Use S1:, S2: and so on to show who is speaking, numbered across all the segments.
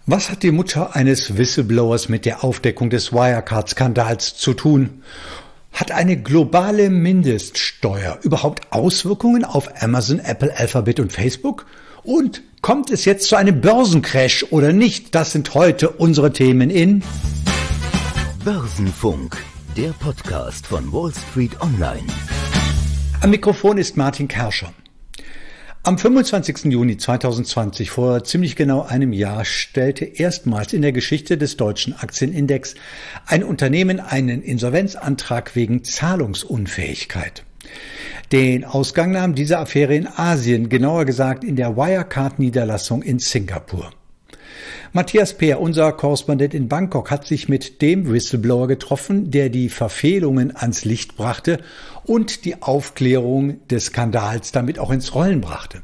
S1: Was hat die Mutter eines Whistleblowers mit der Aufdeckung des Wirecard-Skandals zu tun? Hat eine globale Mindeststeuer überhaupt Auswirkungen auf Amazon, Apple, Alphabet und Facebook? Und kommt es jetzt zu einem Börsencrash oder nicht? Das sind heute unsere Themen in
S2: Börsenfunk, der Podcast von Wall Street Online.
S1: Am Mikrofon ist Martin Kerscher. Am 25. Juni 2020, vor ziemlich genau einem Jahr, stellte erstmals in der Geschichte des deutschen Aktienindex ein Unternehmen einen Insolvenzantrag wegen Zahlungsunfähigkeit. Den Ausgang nahm diese Affäre in Asien, genauer gesagt in der Wirecard-Niederlassung in Singapur. Matthias Peer, unser Korrespondent in Bangkok, hat sich mit dem Whistleblower getroffen, der die Verfehlungen ans Licht brachte und die Aufklärung des Skandals damit auch ins Rollen brachte.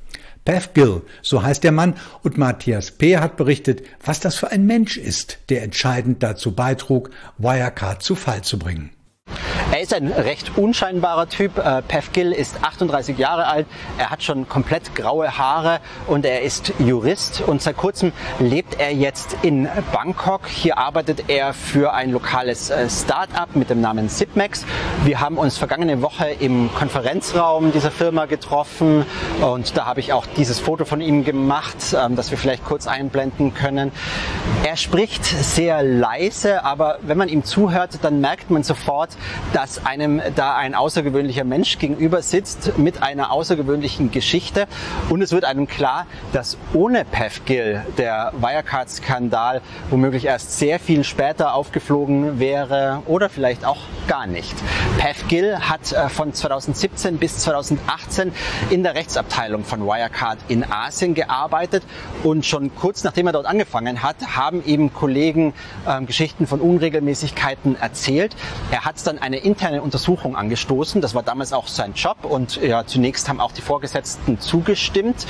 S1: Pev Gill, so heißt der Mann, und Matthias Peer hat berichtet, was das für ein Mensch ist, der entscheidend dazu beitrug, Wirecard zu Fall zu bringen.
S3: Er ist ein recht unscheinbarer Typ. Pev Gill ist 38 Jahre alt, er hat schon komplett graue Haare und er ist Jurist und seit kurzem lebt er jetzt in Bangkok. Hier arbeitet er für ein lokales Start-up mit dem Namen Zipmex. Wir haben uns vergangene Woche im Konferenzraum dieser Firma getroffen und da habe ich auch dieses Foto von ihm gemacht, das wir vielleicht kurz einblenden können. Er spricht sehr leise, aber wenn man ihm zuhört, dann merkt man sofort, dass einem da ein außergewöhnlicher Mensch gegenüber sitzt mit einer außergewöhnlichen Geschichte. Und es wird einem klar, dass ohne Pev Gill der Wirecard-Skandal womöglich erst sehr viel später aufgeflogen wäre oder vielleicht auch gar nicht. Pev Gill hat von 2017 bis 2018 in der Rechtsabteilung von Wirecard in Asien gearbeitet und schon kurz nachdem er dort angefangen hat, haben eben Kollegen Geschichten von Unregelmäßigkeiten erzählt. Er hat dann eine interne Untersuchung angestoßen. Das war damals auch sein Job und ja, zunächst haben auch die Vorgesetzten zugestimmt.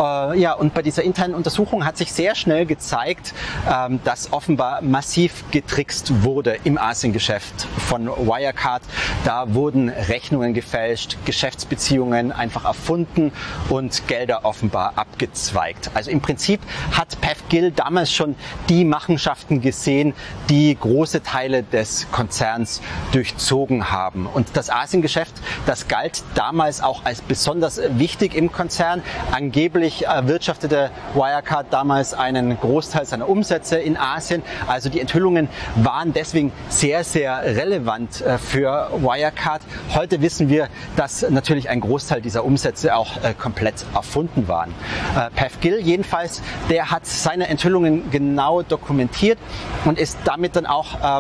S3: Und bei dieser internen Untersuchung hat sich sehr schnell gezeigt, dass offenbar massiv getrickst wurde im Asiengeschäft von Wirecard. Da wurden Rechnungen gefälscht, Geschäftsbeziehungen einfach erfunden und Gelder offenbar abgezweigt. Also im Prinzip hat Pev Gill damals schon die Machenschaften gesehen, die große Teile des Konzerns durchzogen haben. Und das Asiengeschäft, das galt damals auch als besonders wichtig im Konzern. Angeblich erwirtschaftete Wirecard damals einen Großteil seiner Umsätze in Asien. Also die Enthüllungen waren deswegen sehr, sehr relevant für Wirecard. Heute wissen wir, dass natürlich ein Großteil dieser Umsätze auch komplett erfunden waren. Pev Gill jedenfalls, der hat seine Enthüllungen genau dokumentiert und ist damit dann auch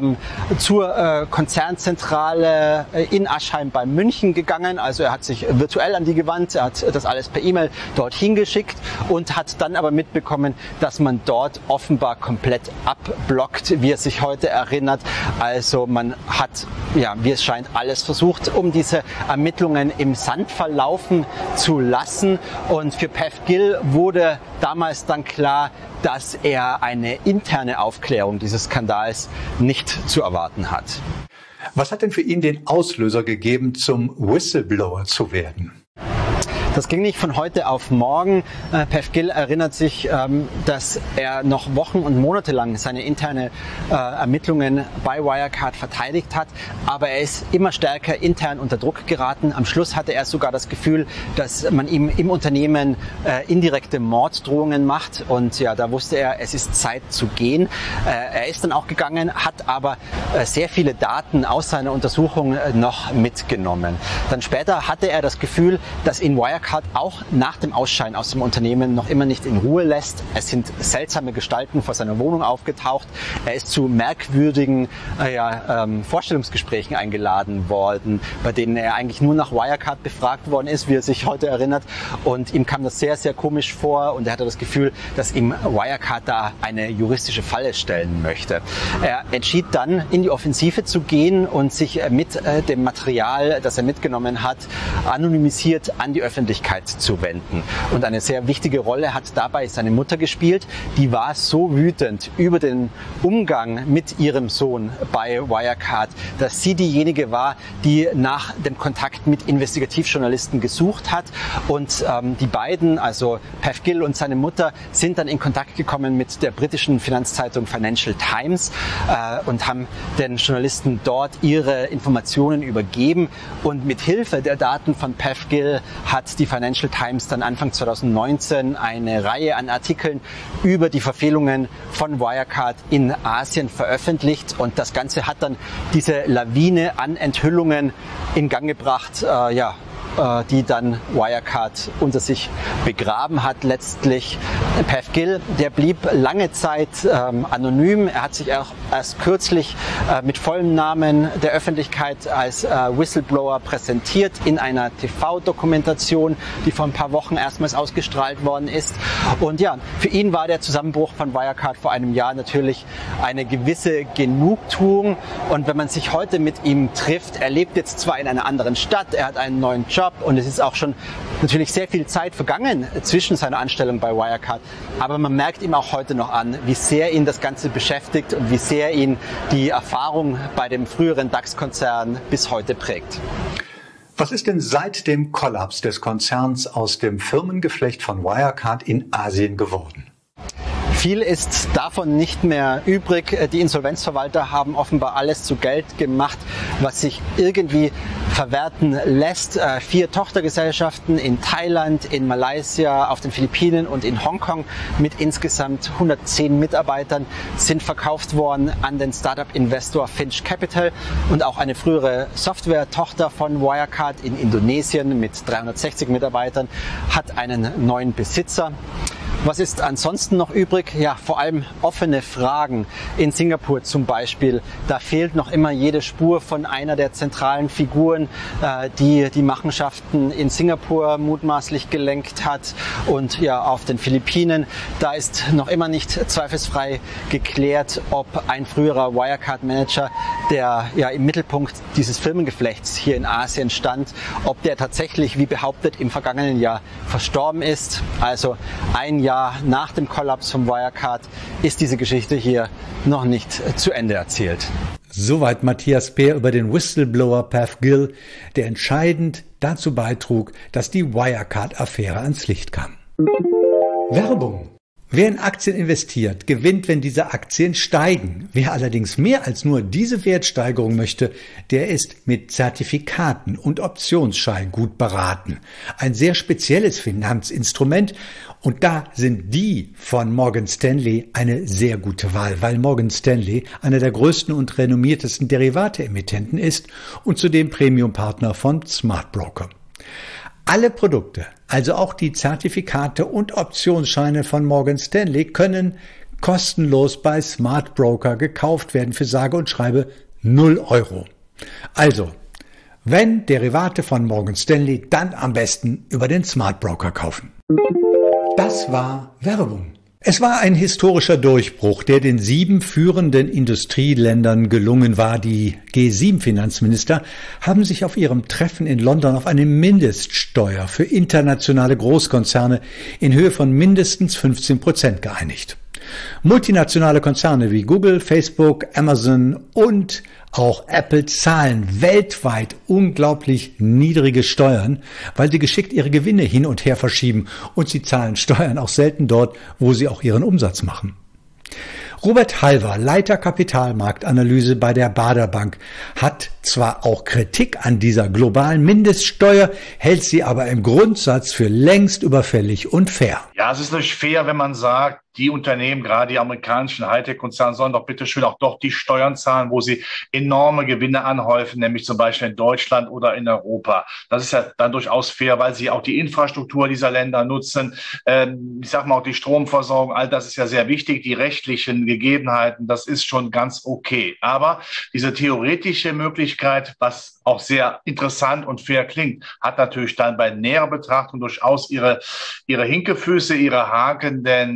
S3: zur Konzernzentrale in Aschheim bei München gegangen. Also er hat sich virtuell an die gewandt, er hat das alles per E-Mail dorthin geschickt und hat dann aber mitbekommen, dass man dort offenbar komplett abblockt, wie er sich heute erinnert. Also man hat, ja, wie es scheint, alles versucht, um diese Ermittlungen im Sand verlaufen zu lassen. Und für Pev Gill wurde damals dann klar, dass er eine interne Aufklärung dieses Skandals nicht zu erwarten hat.
S1: Was hat denn für ihn den Auslöser gegeben, zum Whistleblower zu werden?
S3: Das ging nicht von heute auf morgen. Pev Gill erinnert sich, dass er noch Wochen und Monate lang seine interne Ermittlungen bei Wirecard verteidigt hat, aber er ist immer stärker intern unter Druck geraten. Am Schluss hatte er sogar das Gefühl, dass man ihm im Unternehmen indirekte Morddrohungen macht und ja, da wusste er, es ist Zeit zu gehen. Er ist dann auch gegangen, hat aber sehr viele Daten aus seiner Untersuchung noch mitgenommen. Dann später hatte er das Gefühl, dass ihn Wirecard auch nach dem Ausscheiden aus dem Unternehmen noch immer nicht in Ruhe lässt. Es sind seltsame Gestalten vor seiner Wohnung aufgetaucht. Er ist zu merkwürdigen Vorstellungsgesprächen eingeladen worden, bei denen er eigentlich nur nach Wirecard befragt worden ist, wie er sich heute erinnert. Und ihm kam das sehr, sehr komisch vor und er hatte das Gefühl, dass ihm Wirecard da eine juristische Falle stellen möchte. Er entschied dann, in die Offensive zu gehen und sich mit dem Material, das er mitgenommen hat, anonymisiert an die Öffentlichkeit Öffentlichkeit zu wenden. Und eine sehr wichtige Rolle hat dabei seine Mutter gespielt. Die war so wütend über den Umgang mit ihrem Sohn bei Wirecard, dass sie diejenige war, die nach dem Kontakt mit Investigativjournalisten gesucht hat. Und die beiden, also Pev Gill und seine Mutter, sind dann in Kontakt gekommen mit der britischen Finanzzeitung Financial Times und haben den Journalisten dort ihre Informationen übergeben. Und mit Hilfe der Daten von Pev Gill hat die Financial Times dann Anfang 2019 eine Reihe an Artikeln über die Verfehlungen von Wirecard in Asien veröffentlicht. Und das Ganze hat dann diese Lawine an Enthüllungen in Gang gebracht, die dann Wirecard unter sich begraben hat letztlich. Pev Gill, der blieb lange Zeit anonym. Er hat sich auch erst kürzlich mit vollem Namen der Öffentlichkeit als Whistleblower präsentiert in einer TV-Dokumentation, die vor ein paar Wochen erstmals ausgestrahlt worden ist. Und ja, für ihn war der Zusammenbruch von Wirecard vor einem Jahr natürlich eine gewisse Genugtuung. Und wenn man sich heute mit ihm trifft, er lebt jetzt zwar in einer anderen Stadt, er hat einen neuen Job und es ist auch schon natürlich sehr viel Zeit vergangen zwischen seiner Anstellung bei Wirecard, aber man merkt ihm auch heute noch an, wie sehr ihn das Ganze beschäftigt und wie sehr ihn die Erfahrung bei dem früheren DAX-Konzern bis heute prägt.
S1: Was ist denn seit dem Kollaps des Konzerns aus dem Firmengeflecht von Wirecard in Asien geworden?
S3: Viel ist davon nicht mehr übrig. Die Insolvenzverwalter haben offenbar alles zu Geld gemacht, was sich irgendwie verwerten lässt. 4 Tochtergesellschaften in Thailand, in Malaysia, auf den Philippinen und in Hongkong mit insgesamt 110 Mitarbeitern sind verkauft worden an den Startup-Investor Finch Capital. Und auch eine frühere Software-Tochter von Wirecard in Indonesien mit 360 Mitarbeitern hat einen neuen Besitzer. Was ist ansonsten noch übrig? Ja, vor allem offene Fragen. In Singapur zum Beispiel, da fehlt noch immer jede Spur von einer der zentralen Figuren, die die Machenschaften in Singapur mutmaßlich gelenkt hat. Und ja, auf den Philippinen, da ist noch immer nicht zweifelsfrei geklärt, ob ein früherer Wirecard-Manager, der ja im Mittelpunkt dieses Firmengeflechts hier in Asien stand, ob der tatsächlich, wie behauptet, im vergangenen Jahr verstorben ist. Also ein Jahr nach dem Kollaps von Wirecard ist diese Geschichte hier noch nicht zu Ende erzählt.
S1: Soweit Matthias Peer über den Whistleblower Pev Gill, der entscheidend dazu beitrug, dass die Wirecard-Affäre ans Licht kam. Werbung. Wer in Aktien investiert, gewinnt, wenn diese Aktien steigen. Wer allerdings mehr als nur diese Wertsteigerung möchte, der ist mit Zertifikaten und Optionsscheinen gut beraten. Ein sehr spezielles Finanzinstrument, und da sind die von Morgan Stanley eine sehr gute Wahl, weil Morgan Stanley einer der größten und renommiertesten Derivate-Emittenten ist und zudem Premium-Partner von Smart Broker. Alle Produkte, also auch die Zertifikate und Optionsscheine von Morgan Stanley, können kostenlos bei Smart Broker gekauft werden für sage und schreibe 0 €. Also, wenn Derivate von Morgan Stanley, dann am besten über den Smart Broker kaufen. Das war Werbung. Es war ein historischer Durchbruch, der den 7 führenden Industrieländern gelungen war. Die G7-Finanzminister haben sich auf ihrem Treffen in London auf eine Mindeststeuer für internationale Großkonzerne in Höhe von mindestens 15% geeinigt. Multinationale Konzerne wie Google, Facebook, Amazon und auch Apple zahlen weltweit unglaublich niedrige Steuern, weil sie geschickt ihre Gewinne hin und her verschieben, und sie zahlen Steuern auch selten dort, wo sie auch ihren Umsatz machen. Robert Halver, Leiter Kapitalmarktanalyse bei der Baader Bank, hat zwar auch Kritik an dieser globalen Mindeststeuer, hält sie aber im Grundsatz für längst überfällig und fair.
S4: Ja, es ist nicht fair, wenn man sagt, die Unternehmen, gerade die amerikanischen Hightech-Konzerne, sollen doch bitte schön auch doch die Steuern zahlen, wo sie enorme Gewinne anhäufen, nämlich zum Beispiel in Deutschland oder in Europa. Das ist ja dann durchaus fair, weil sie auch die Infrastruktur dieser Länder nutzen. Ich sag mal auch die Stromversorgung, all das ist ja sehr wichtig. Die rechtlichen Gegebenheiten, das ist schon ganz okay. Aber diese theoretische Möglichkeit, was auch sehr interessant und fair klingt, hat natürlich dann bei näherer Betrachtung durchaus ihre Hinkefüße, ihre Haken, denn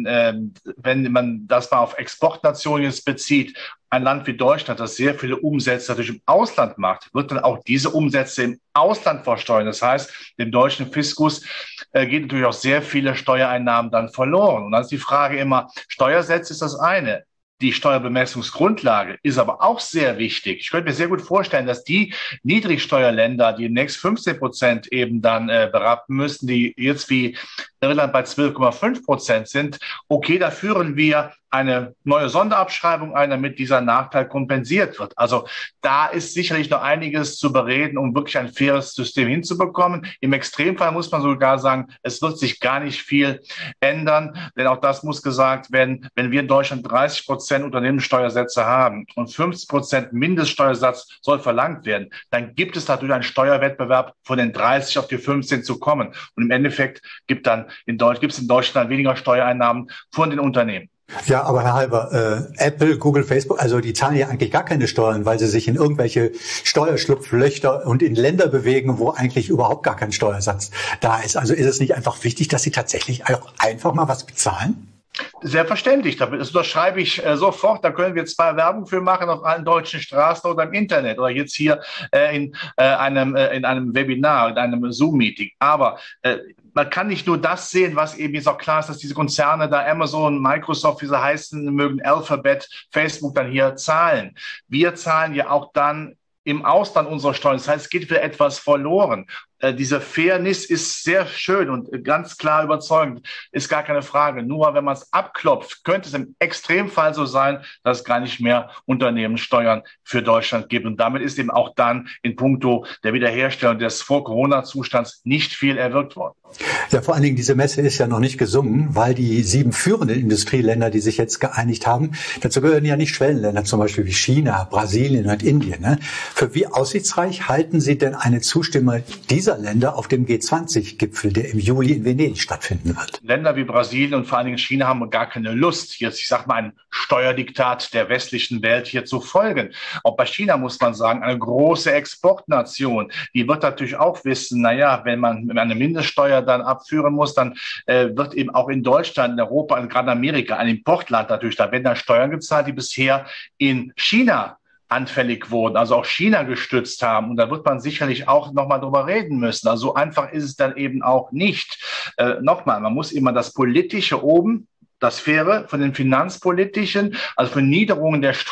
S4: Und wenn man das mal auf Exportnationen jetzt bezieht, ein Land wie Deutschland, das sehr viele Umsätze natürlich im Ausland macht, wird dann auch diese Umsätze im Ausland versteuern. Das heißt, dem deutschen Fiskus geht natürlich auch sehr viele Steuereinnahmen dann verloren. Und dann ist die Frage immer, Steuersätze ist das eine. Die Steuerbemessungsgrundlage ist aber auch sehr wichtig. Ich könnte mir sehr gut vorstellen, dass die Niedrigsteuerländer, die demnächst 15% eben dann berappen müssen, die jetzt wie Irland bei 12,5% sind, okay, da führen wir eine neue Sonderabschreibung ein, damit dieser Nachteil kompensiert wird. Also da ist sicherlich noch einiges zu bereden, um wirklich ein faires System hinzubekommen. Im Extremfall muss man sogar sagen, es wird sich gar nicht viel ändern, denn auch das muss gesagt werden, wenn wir in Deutschland 30% Unternehmenssteuersätze haben und 50% Mindeststeuersatz soll verlangt werden, dann gibt es natürlich einen Steuerwettbewerb von den 30 auf die 15 zu kommen. Und im Endeffekt gibt es in Deutschland weniger Steuereinnahmen von den Unternehmen.
S1: Ja, aber Herr Halber, Apple, Google, Facebook, also die zahlen ja eigentlich gar keine Steuern, weil sie sich in irgendwelche Steuerschlupflöcher und in Länder bewegen, wo eigentlich überhaupt gar kein Steuersatz da ist. Also ist es nicht einfach wichtig, dass sie tatsächlich auch einfach mal was bezahlen?
S4: Selbstverständlich, das unterschreibe ich sofort. Da können wir zwar Werbung für machen auf allen deutschen Straßen oder im Internet oder jetzt hier in einem Webinar, in einem Zoom-Meeting. Aber man kann nicht nur das sehen, was eben jetzt auch klar ist, dass diese Konzerne da Amazon, Microsoft, wie sie heißen mögen, Alphabet, Facebook dann hier zahlen. Wir zahlen ja auch dann im Ausland unsere Steuern. Das heißt, es geht wieder etwas verloren. Diese Fairness ist sehr schön und ganz klar überzeugend, ist gar keine Frage. Nur wenn man es abklopft, könnte es im Extremfall so sein, dass es gar nicht mehr Unternehmenssteuern für Deutschland gibt. Und damit ist eben auch dann in puncto der Wiederherstellung des Vor-Corona-Zustands nicht viel erwirkt worden.
S1: Ja, vor allen Dingen, diese Messe ist ja noch nicht gesungen, weil die 7 führenden Industrieländer, die sich jetzt geeinigt haben, dazu gehören ja nicht Schwellenländer, zum Beispiel wie China, Brasilien und Indien. Ne? Für wie aussichtsreich halten Sie denn eine Zustimmung dieser Länder auf dem G20-Gipfel, der im Juli in Venedig stattfinden wird?
S4: Länder wie Brasilien und vor allen Dingen China haben gar keine Lust, jetzt, ich sag mal, einem Steuerdiktat der westlichen Welt hier zu folgen. Auch bei China muss man sagen, eine große Exportnation, die wird natürlich auch wissen, naja, wenn man eine Mindeststeuer dann abführen muss, dann wird eben auch in Deutschland, in Europa und gerade Amerika, ein Importland natürlich, da werden dann Steuern gezahlt, die bisher in China anfällig wurden, also auch China gestützt haben. Und da wird man sicherlich auch nochmal drüber reden müssen. Also so einfach ist es dann eben auch nicht. Nochmal, man muss immer das Politische oben, das Faire von den Finanzpolitischen, also von Niederungen der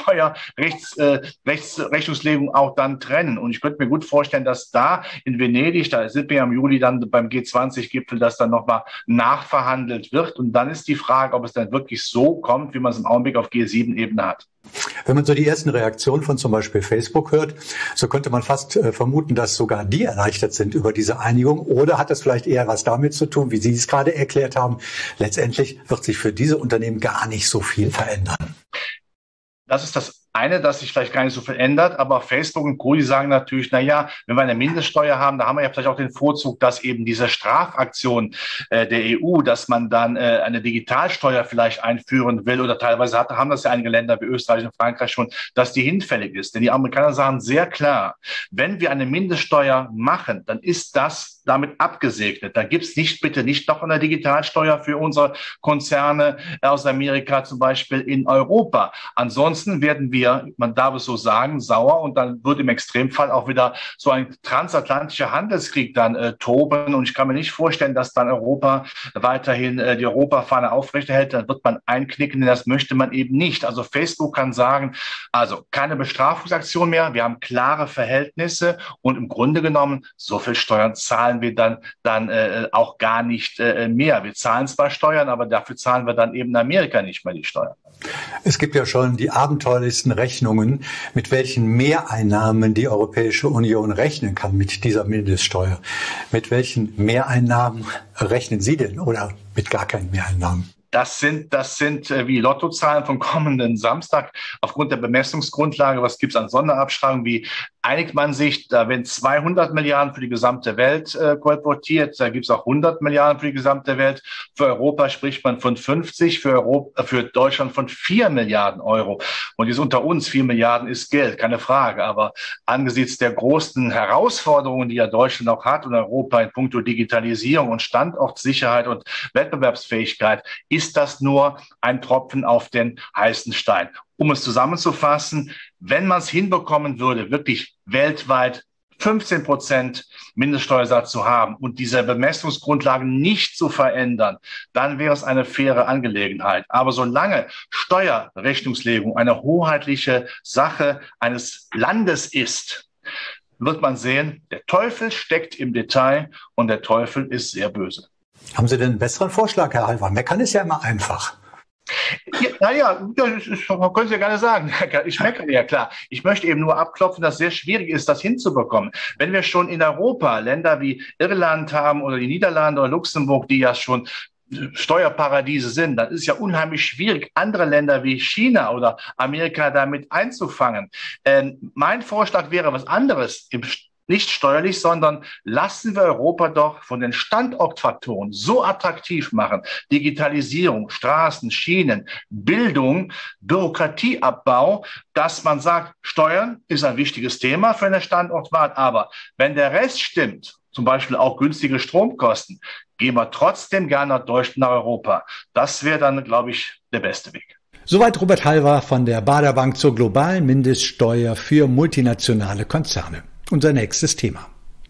S4: Rechnungslegung auch dann trennen. Und ich könnte mir gut vorstellen, dass da in Venedig, da sind wir ja im Juli dann beim G20-Gipfel, dass dann nochmal nachverhandelt wird. Und dann ist die Frage, ob es dann wirklich so kommt, wie man es im Augenblick auf G7-Ebene hat.
S1: Wenn man so die ersten Reaktionen von zum Beispiel Facebook hört, so könnte man fast vermuten, dass sogar die erleichtert sind über diese Einigung. Oder hat das vielleicht eher was damit zu tun, wie Sie es gerade erklärt haben? Letztendlich wird sich für diese Unternehmen gar nicht so viel verändern.
S4: Das ist das eine, dass sich vielleicht gar nicht so viel ändert, aber Facebook und Co., die sagen natürlich, na ja, wenn wir eine Mindeststeuer haben, da haben wir ja vielleicht auch den Vorzug, dass eben diese Strafaktion der EU, dass man dann eine Digitalsteuer vielleicht einführen will oder teilweise haben das ja einige Länder wie Österreich und Frankreich schon, dass die hinfällig ist. Denn die Amerikaner sagen sehr klar, wenn wir eine Mindeststeuer machen, dann ist das damit abgesegnet. Da gibt's bitte nicht noch eine Digitalsteuer für unsere Konzerne aus Amerika, zum Beispiel in Europa. Ansonsten werden wir, man darf es so sagen, sauer und dann wird im Extremfall auch wieder so ein transatlantischer Handelskrieg dann toben. Und ich kann mir nicht vorstellen, dass dann Europa weiterhin die Europafahne aufrechterhält. Dann wird man einknicken, denn das möchte man eben nicht. Also Facebook kann sagen, also keine Bestrafungsaktion mehr. Wir haben klare Verhältnisse und im Grunde genommen so viel Steuern zahlen wir dann auch gar nicht mehr. Wir zahlen zwar Steuern, aber dafür zahlen wir dann eben in Amerika nicht mehr die Steuern.
S1: Es gibt ja schon die abenteuerlichsten Rechnungen, mit welchen Mehreinnahmen die Europäische Union rechnen kann mit dieser Mindeststeuer. Mit welchen Mehreinnahmen rechnen Sie denn oder mit gar keinen Mehreinnahmen?
S4: Das sind wie Lottozahlen vom kommenden Samstag aufgrund der Bemessungsgrundlage. Was gibt's an Sonderabschreibungen wie einigt man sich, da werden 200 Milliarden für die gesamte Welt kolportiert, da gibt es auch 100 Milliarden für die gesamte Welt. Für Europa spricht man von 50, für Deutschland von 4 Milliarden Euro. Und jetzt unter uns, 4 Milliarden ist Geld, keine Frage. Aber angesichts der großen Herausforderungen, die ja Deutschland auch hat und Europa in puncto Digitalisierung und Standortsicherheit und Wettbewerbsfähigkeit, ist das nur ein Tropfen auf den heißen Stein. Um es zusammenzufassen, wenn man es hinbekommen würde, wirklich weltweit 15% Mindeststeuersatz zu haben und diese Bemessungsgrundlagen nicht zu verändern, dann wäre es eine faire Angelegenheit. Aber solange Steuerrechnungslegung eine hoheitliche Sache eines Landes ist, wird man sehen, der Teufel steckt im Detail und der Teufel ist sehr böse.
S1: Haben Sie denn einen besseren Vorschlag, Herr Halver? Meckern ist ja immer einfach.
S4: Ja, können Sie ja gerne sagen. Ich meckere ja, klar. Ich möchte eben nur abklopfen, dass es sehr schwierig ist, das hinzubekommen. Wenn wir schon in Europa Länder wie Irland haben oder die Niederlande oder Luxemburg, die ja schon Steuerparadiese sind, dann ist es ja unheimlich schwierig, andere Länder wie China oder Amerika damit einzufangen. Mein Vorschlag wäre was anderes, nicht steuerlich, sondern lassen wir Europa doch von den Standortfaktoren so attraktiv machen. Digitalisierung, Straßen, Schienen, Bildung, Bürokratieabbau, dass man sagt, Steuern ist ein wichtiges Thema für eine Standortwahl, aber wenn der Rest stimmt, zum Beispiel auch günstige Stromkosten, gehen wir trotzdem gerne nach Deutschland, nach Europa. Das wäre dann, glaube ich, der beste Weg.
S1: Soweit Robert Halver von der Baader Bank zur globalen Mindeststeuer für multinationale Konzerne. Unser nächstes Thema.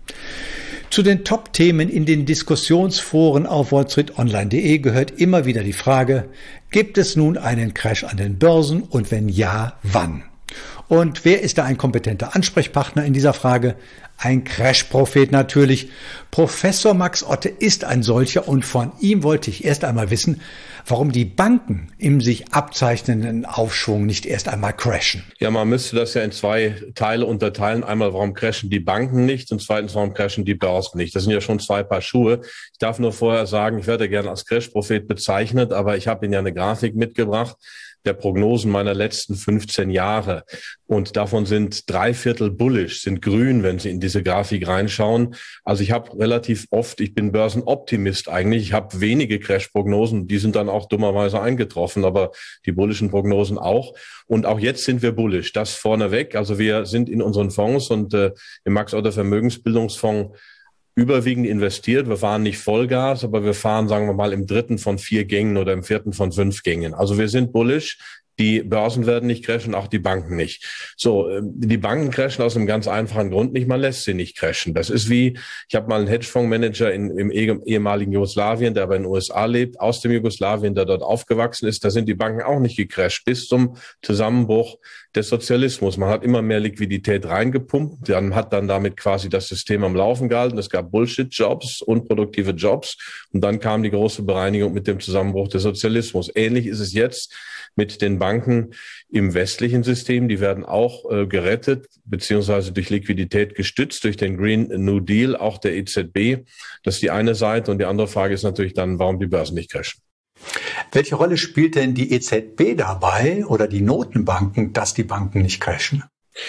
S1: Zu den Top-Themen in den Diskussionsforen auf wallstreetonline.de gehört immer wieder die Frage, gibt es nun einen Crash an den Börsen und wenn ja, wann? Und wer ist da ein kompetenter Ansprechpartner in dieser Frage? Ein Crash-Prophet natürlich. Professor Max Otte ist ein solcher und von ihm wollte ich erst einmal wissen, warum die Banken im sich abzeichnenden Aufschwung nicht erst einmal crashen.
S5: Ja, man müsste das ja in zwei Teile unterteilen. Einmal, warum crashen die Banken nicht und zweitens, warum crashen die Börsen nicht. Das sind ja schon zwei Paar Schuhe. Ich darf nur vorher sagen, ich werde gerne als Crash-Prophet bezeichnet, aber ich habe Ihnen ja eine Grafik mitgebracht der Prognosen meiner letzten 15 Jahre. Und davon sind 3/4 bullish, sind grün, wenn Sie in diese Grafik reinschauen. Also ich habe relativ oft, ich bin Börsenoptimist eigentlich, ich habe wenige Crash-Prognosen, die sind dann auch dummerweise eingetroffen, aber die bullischen Prognosen auch. Und auch jetzt sind wir bullish, das vorneweg. Also wir sind in unseren Fonds und im Max-Otte Vermögensbildungsfonds überwiegend investiert. Wir fahren nicht Vollgas, aber wir fahren, sagen wir mal, im 3. von 4 Gängen oder im 4. von 5 Gängen. Also wir sind bullish. Die Börsen werden nicht crashen, auch die Banken nicht. So, die Banken crashen aus einem ganz einfachen Grund nicht. Man lässt sie nicht crashen. Das ist wie, ich habe mal einen Hedgefondsmanager im ehemaligen Jugoslawien, der aber in den USA lebt, aus dem Jugoslawien, der dort aufgewachsen ist. Da sind die Banken auch nicht gecrasht bis zum Zusammenbruch des Sozialismus. Man hat immer mehr Liquidität reingepumpt. Man hat dann damit quasi das System am Laufen gehalten. Es gab Bullshit-Jobs, unproduktive Jobs. Und dann kam die große Bereinigung mit dem Zusammenbruch des Sozialismus. Ähnlich ist es jetzt mit den Banken im westlichen System. Die werden auch gerettet, beziehungsweise durch Liquidität gestützt, durch den Green New Deal, auch der EZB. Das ist die eine Seite. Und die andere Frage ist natürlich dann, warum die Börsen nicht crashen.
S1: Welche Rolle spielt denn die EZB dabei oder die Notenbanken, dass die Banken nicht crashen?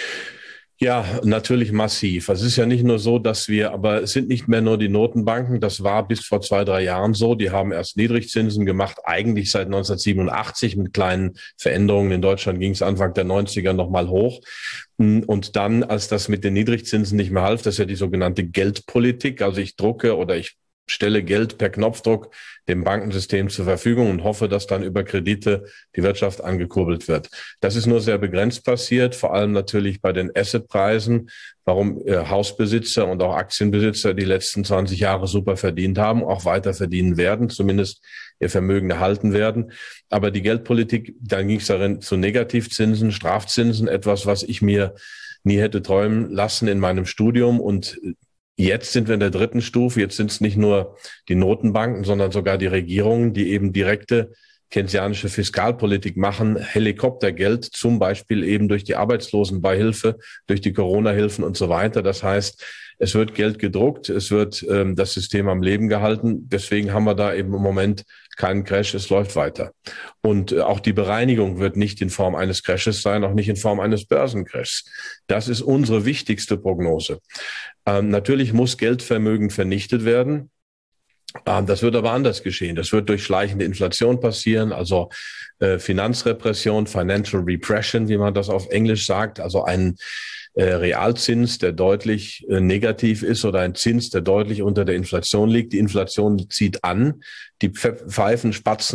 S5: Ja, natürlich massiv. Es ist ja nicht nur so, aber es sind nicht mehr nur die Notenbanken. Das war bis vor 2-3 Jahren so. Die haben erst Niedrigzinsen gemacht, eigentlich seit 1987 mit kleinen Veränderungen. In Deutschland ging es Anfang der 90er nochmal hoch. Und dann, als das mit den Niedrigzinsen nicht mehr half, das ist ja die sogenannte Geldpolitik. Also ich drucke oder ich stelle Geld per Knopfdruck dem Bankensystem zur Verfügung und hoffe, dass dann über Kredite die Wirtschaft angekurbelt wird. Das ist nur sehr begrenzt passiert, vor allem natürlich bei den Assetpreisen, warum Hausbesitzer und auch Aktienbesitzer die letzten 20 Jahre super verdient haben, auch weiter verdienen werden, zumindest ihr Vermögen erhalten werden. Aber die Geldpolitik, dann ging es darin zu Negativzinsen, Strafzinsen, etwas, was ich mir nie hätte träumen lassen in meinem Studium. Und jetzt sind wir in der 3. Stufe. Jetzt sind es nicht nur die Notenbanken, sondern sogar die Regierungen, die eben direkte keynesianische Fiskalpolitik machen, Helikoptergeld, zum Beispiel eben durch die Arbeitslosenbeihilfe, durch die Corona-Hilfen und so weiter. Das heißt, es wird Geld gedruckt, es wird das System am Leben gehalten. Deswegen haben wir da eben im Moment keinen Crash, es läuft weiter. Und auch die Bereinigung wird nicht in Form eines Crashes sein, auch nicht in Form eines Börsencrashs. Das ist unsere wichtigste Prognose. Natürlich muss Geldvermögen vernichtet werden. Das wird aber anders geschehen. Das wird durch schleichende Inflation passieren, also Finanzrepression, Financial Repression, wie man das auf Englisch sagt, also ein Realzins, der deutlich negativ ist oder ein Zins, der deutlich unter der Inflation liegt. Die Inflation zieht an, die Spatzen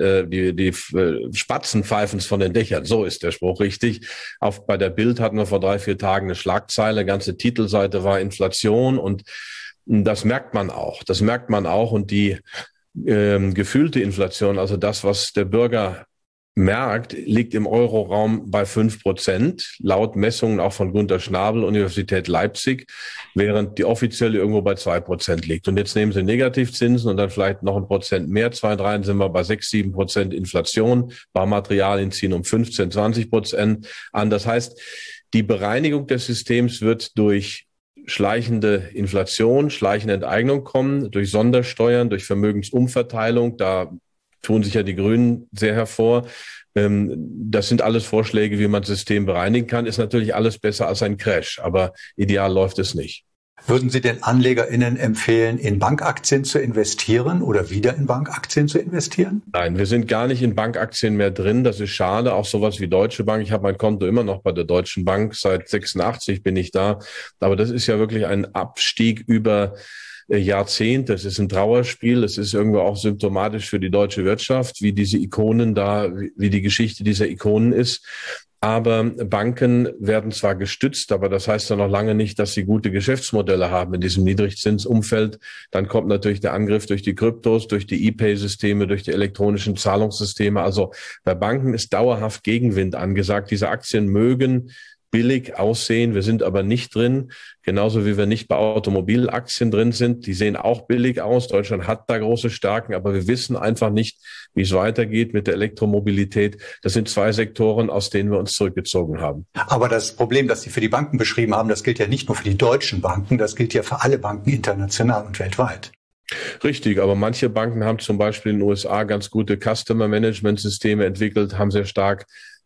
S5: pfeifen's von den Dächern. So ist der Spruch richtig. Bei der Bild hatten wir vor 3-4 Tagen eine Schlagzeile, ganze Titelseite war Inflation und das merkt man auch. Und die gefühlte Inflation, also das, was der Bürger merkt, liegt im Euroraum bei 5%, laut Messungen auch von Gunter Schnabel, Universität Leipzig, während die offizielle irgendwo bei 2% liegt. Und jetzt nehmen Sie Negativzinsen und dann vielleicht noch 1% mehr, 2, 3, dann sind wir bei 6-7% Inflation. Baumaterialien ziehen um 15-20% an. Das heißt, die Bereinigung des Systems wird durch schleichende Inflation, schleichende Enteignung kommen, durch Sondersteuern, durch Vermögensumverteilung. Da tun sich ja die Grünen sehr hervor. Das sind alles Vorschläge, wie man das System bereinigen kann. Ist natürlich alles besser als ein Crash, aber ideal läuft es nicht.
S1: Würden Sie den AnlegerInnen empfehlen, in Bankaktien zu investieren oder wieder in Bankaktien zu investieren?
S5: Nein, wir sind gar nicht in Bankaktien mehr drin. Das ist schade. Auch sowas wie Deutsche Bank. Ich habe mein Konto immer noch bei der Deutschen Bank. Seit 86 bin ich da. Aber das ist ja wirklich ein Abstieg über Jahrzehnt. Das ist ein Trauerspiel. Das ist irgendwo auch symptomatisch für die deutsche Wirtschaft, wie diese Ikonen da, wie die Geschichte dieser Ikonen ist. Aber Banken werden zwar gestützt, aber das heißt ja noch lange nicht, dass sie gute Geschäftsmodelle haben in diesem Niedrigzinsumfeld. Dann kommt natürlich der Angriff durch die Kryptos, durch die E-Pay-Systeme, durch die elektronischen Zahlungssysteme. Also bei Banken ist dauerhaft Gegenwind angesagt. Diese Aktien mögen billig aussehen. Wir sind aber nicht drin, genauso wie wir nicht bei Automobilaktien drin sind. Die sehen auch billig aus. Deutschland hat da große Stärken, aber wir wissen einfach nicht, wie es weitergeht mit der Elektromobilität. Das sind 2 Sektoren, aus denen wir uns zurückgezogen haben.
S1: Aber das Problem, das Sie für die Banken beschrieben haben, das gilt ja nicht nur für die deutschen Banken, das gilt ja für alle Banken international und weltweit.
S5: Richtig, aber manche Banken haben zum Beispiel in den USA ganz gute Customer-Management-Systeme entwickelt, haben sehr stark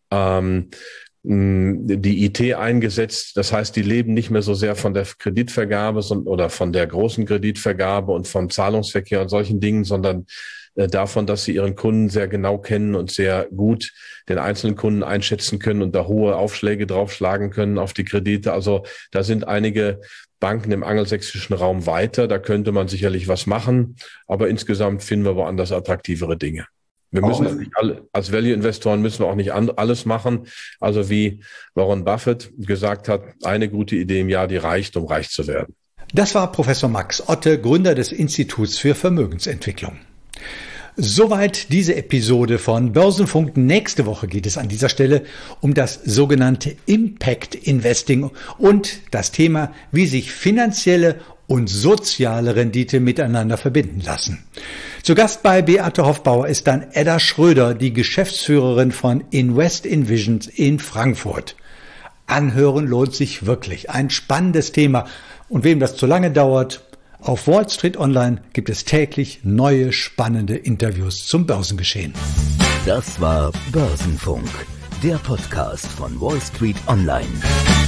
S5: die IT eingesetzt. Das heißt, die leben nicht mehr so sehr von der Kreditvergabe oder von der großen Kreditvergabe und vom Zahlungsverkehr und solchen Dingen, sondern davon, dass sie ihren Kunden sehr genau kennen und sehr gut den einzelnen Kunden einschätzen können und da hohe Aufschläge draufschlagen können auf die Kredite. Also da sind einige Banken im angelsächsischen Raum weiter. Da könnte man sicherlich was machen, aber insgesamt finden wir woanders attraktivere Dinge. Wir müssen nicht als Value-Investoren müssen wir auch nicht alles machen. Also wie Warren Buffett gesagt hat, eine gute Idee im Jahr, die reicht, um reich zu werden.
S1: Das war Professor Max Otte, Gründer des Instituts für Vermögensentwicklung. Soweit diese Episode von Börsenfunk. Nächste Woche geht es an dieser Stelle um das sogenannte Impact Investing und das Thema, wie sich finanzielle und soziale Rendite miteinander verbinden lassen. Zu Gast bei Beate Hoffbauer ist dann Edda Schröder, die Geschäftsführerin von Invest in Visions in Frankfurt. Anhören lohnt sich wirklich. Ein spannendes Thema. Und wem das zu lange dauert, auf Wall Street Online gibt es täglich neue spannende Interviews zum Börsengeschehen.
S2: Das war Börsenfunk, der Podcast von Wall Street Online.